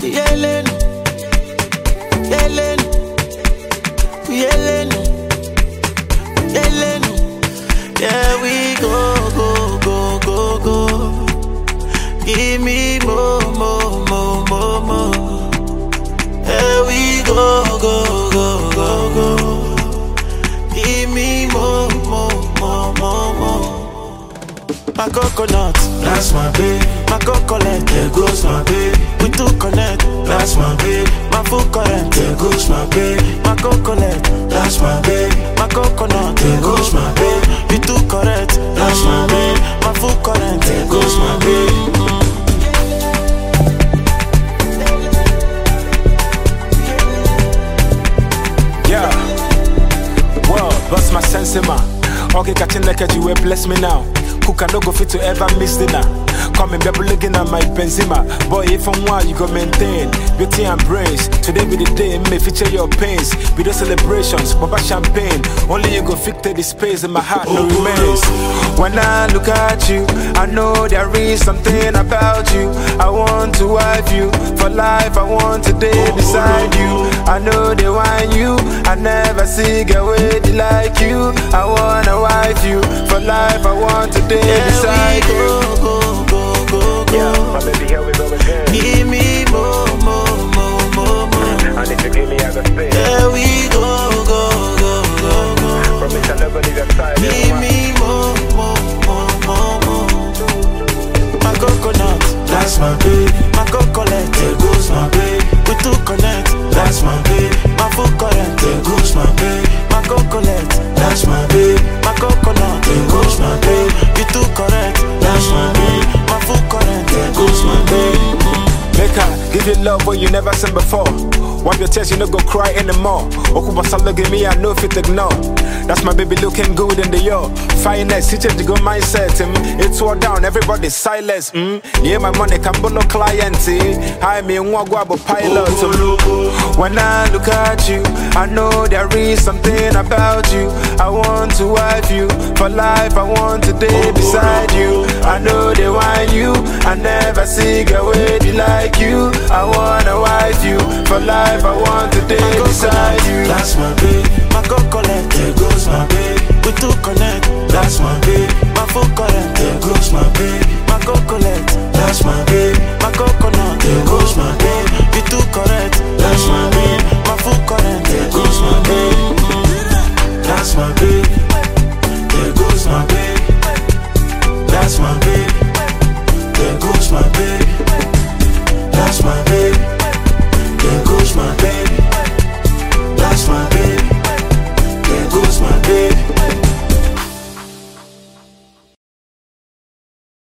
Yelling, yelling, yelling, yelling. Yeah, we go, go, go, go, go. Give me more, more, more, more, more. Yeah, we go, go, go, go, go. Give me more, more, more, more, more. My coconut, That's my babe. my coconut, There goes my babe. we two connect. That's my babe. My full current, There goes my babe. my coconut, That's my babe. my coconut. There goes my babe. You too correct. That's my babe. My full current. There goes my babe. Yeah. Well, bust my sense in man. Okay, catching like you will bless me now. Who can no go fit to ever miss dinner? Come and be looking at my Benzema. Boy, if I'm wild, you go maintain beauty and brains. Today be the day, may feature your pains. Be the celebrations, Baba champagne. Only you go fit the space in my heart, no remains. When I look at you, I know there is something about you. I want to wife you for life. I want to day beside you. I know they want you. I never see girl with like you. I wanna wife you for life. I want to day beside you. Go, go, go, go. Yeah, my baby, here we go again. Give me more, more, more, more, more. And if you give me, I go stay. There we go, go, go, go, go. Promise I never leave your side. Give me more, more, more, more, more. My coconut, That's my babe. my coconut. There goes my babe. We two connect. That's my babe. My full current, There goes my babe. my coconut, That's my babe. my coconut. There goes my babe. You too correct. That's my babe. My full current. There goes my babe. Make her give you love what you never seen before. Wipe your tears, you no go cry anymore. Okuba look at me, I know fit ignore. That's my baby looking good in the yard. Finest, he changed the good mindset. It's all down, everybody's silence. Yeah, my money can be no client. I mean, one go about pilot. When I look at you, I know there is something about you. I want to wife you for life. I want to day beside you. I know they want you. I never see girl with like you. I wanna wife you for life. I want to day beside you. That's my babe. My coconut, There goes my babe. we two connect. That's my babe. My full current, There goes my babe. my coconut. That's my babe.